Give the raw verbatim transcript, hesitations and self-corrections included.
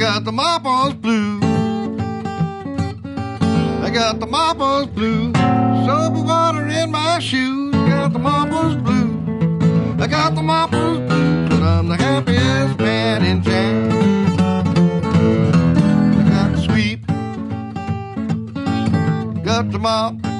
got the Mapa's blues. I got the Mapa's blues. Soapy water in my shoes. Got the Mapa's blues. I got the Mapa's blues. But I'm the happiest man in town. I got the sweep. Got the mop.